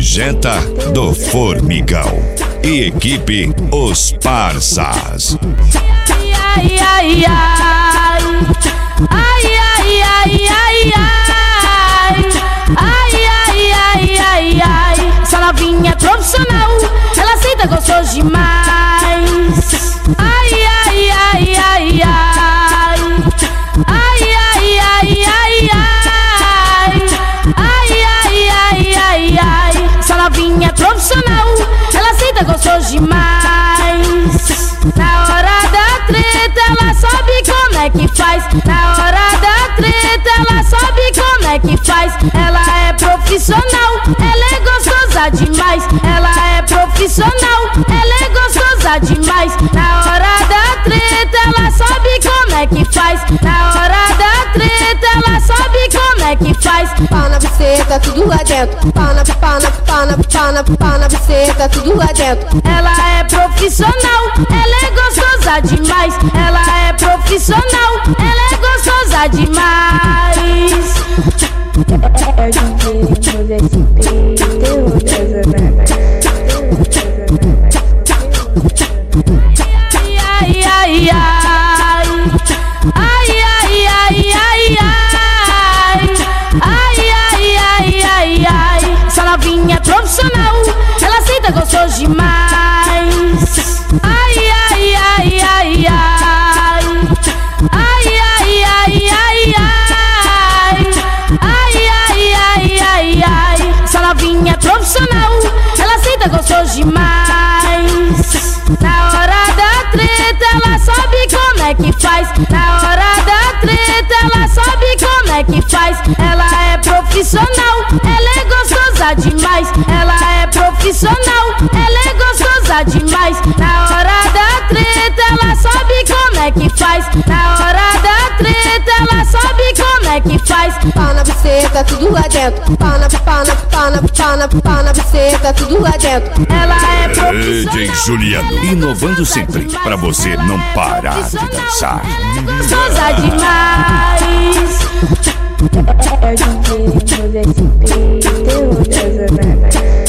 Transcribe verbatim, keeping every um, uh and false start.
nojenta do Formigão e equipe Os Parsas. Ai, ai, ai, ai, ai, ai, ai, ai, ai, ai, ai, ai, ai. Essa novinha é profissional, ela aceita gostoso demais. Ai, ai, ai, ai, ai, ai, ai, ai, ai, ai, ai, ai, ai, ai, ai. Essa novinha é profissional, ela aceita gostoso demais. Na hora da treta ela sabe como é que faz. Na hora da treta ela sabe como é que faz. Ela é profissional, ela é gostosa demais. Ela é profissional, ela é gostosa demais. Na hora da treta ela sabe como é que faz. Na hora da treta ela sabe como é que faz. Pau na buceta, tudo lá dentro. Pau na, pau na, pau na, pau na, pau na buceta, tudo lá dentro. Ela é profissional, ela é gostosa demais. Ela é profissional, ela é gostosa demais. É o D J Muda S P, terror da Zanata. Ai, ai, ai, ai, ai, ai, ai, ai, ai, ai, ai, ai, ai. Essa novinha é profissional, ela aceita gostoso demais. Ai, ai, ai, ai, ai, ai, ai, ai, ai, ai, ai, ai, ai, ai, ai. Essa novinha é profissional, ela aceita gostoso demais. Na hora da treta ela sabe como é que faz. Na hora da treta ela sabe como é que faz. Ela é profissional, ela é gostosa demais. Ela é profissional, ela é gostosa demais. Na hora da treta ela sabe como é que faz. Na hora da treta ela sabe como é que faz. Pau na buceta, tudo lá dentro. Pau na, pau na, pau na, pau na, pau na buceta, tudo lá dentro. Ela é D profissional, J Juliano, inovando sempre pra você não parar de dançar. gostosa demais. É o D J Muda S P, terror da Zanata.